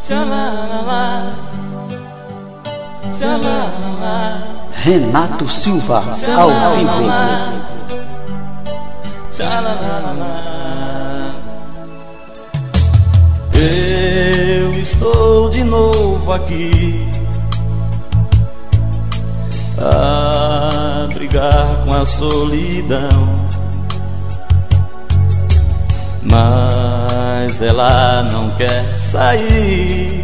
Renato Silva ao vivo. Eu estou de novo aqui a brigar com a solidão, mas ela não quer sair.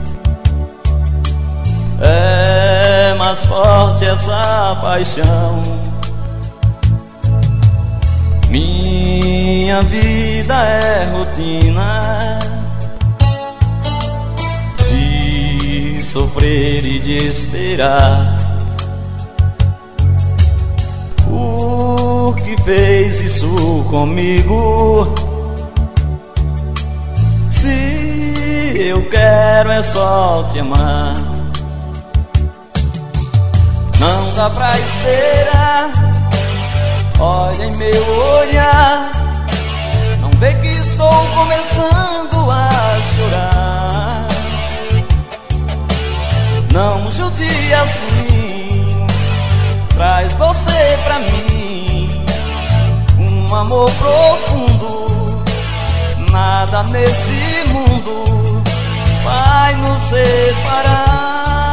É mais forte essa paixão. Minha vida é rotina de sofrer e de esperar. Por que fez isso comigo? Se eu quero é só te amar. Não dá pra esperar. Olha em meu olhar, não vê que estou começando a chorar. Não judia assim, traz você pra mim. Um amor profundo, nada nesse mundo vai nos separar.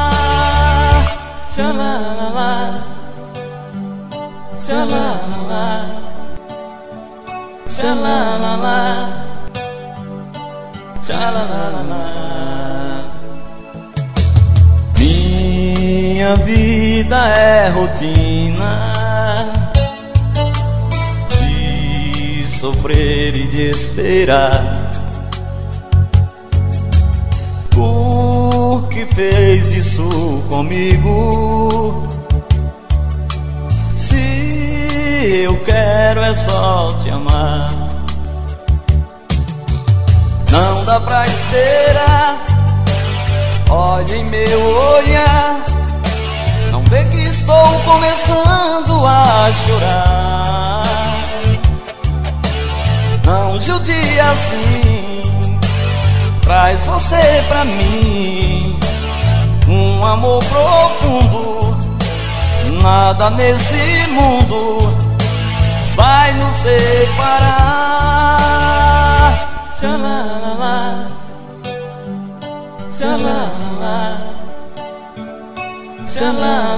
Xalala, xalala, xalala, xalala. Minha vida é rotina de sofrer e de esperar. Por que fez isso comigo? Se eu quero é só te amar. Não dá pra esperar. Olha em meu olhar, não vê que estou começando a chorar. Não judia assim, traz você pra mim. Um amor profundo, nada nesse mundo vai nos separar. Xalala, xalala, xalala.